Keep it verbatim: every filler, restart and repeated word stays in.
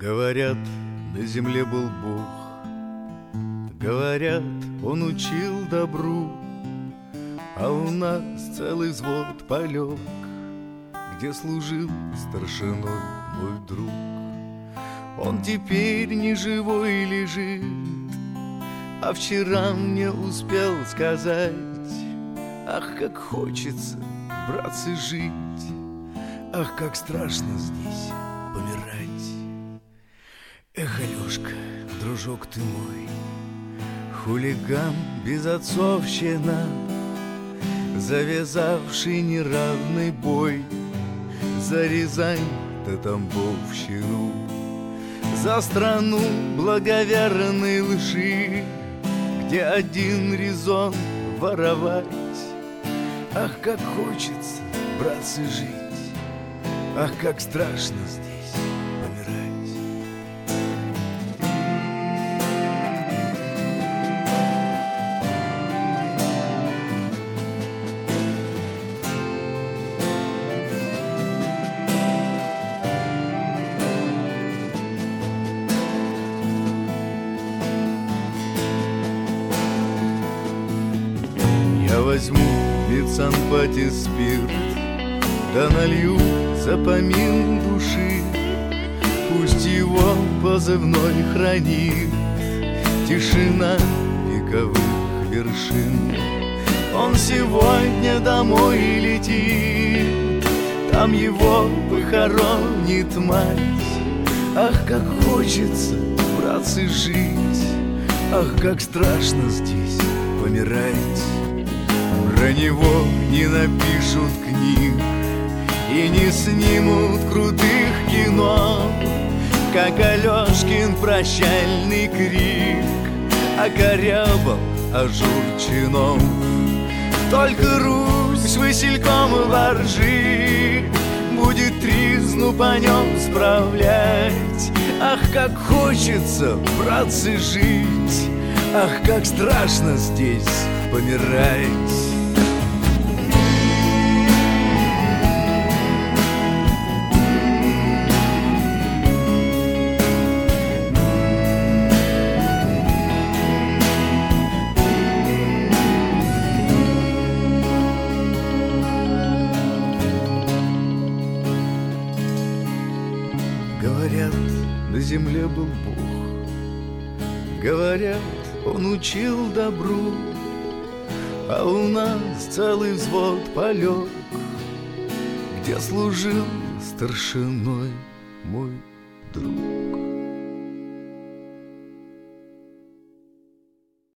Говорят, на земле был Бог, говорят, Он учил добру, а у нас целый взвод полег, где служил старшиной мой друг. Он теперь не живой лежит, а вчера мне успел сказать: ах, как хочется, братцы, жить, ах, как страшно здесь помирать. Эх, Алешка, дружок ты мой, хулиган, безотцовщина, завязавший неравный бой за Рязань да Тамбовщину, за страну благоверной лжи, где один резон воровать. Ах, как хочется, братцы, жить, ах, как страшно здесь помирать. Я возьму медсанбате спирт, да налью за помин души. Пусть его позывной хранит тишина вековых вершин. Он сегодня домой летит, там его похоронит мать. Ах, как хочется, братцы, жить, ах, как страшно здесь помирать. Про него не напишут книг и не снимут крутых кино, как Алешкин прощальный крик окорябал ажур чинов. Только Русь васильком воржи будет тризну по нем справлять. Ах, как хочется, братцы, жить, ах, как страшно здесь помирать. Говорят, на земле был Бог, говорят, Он учил добру, а у нас целый взвод полег, где служил старшиной мой друг.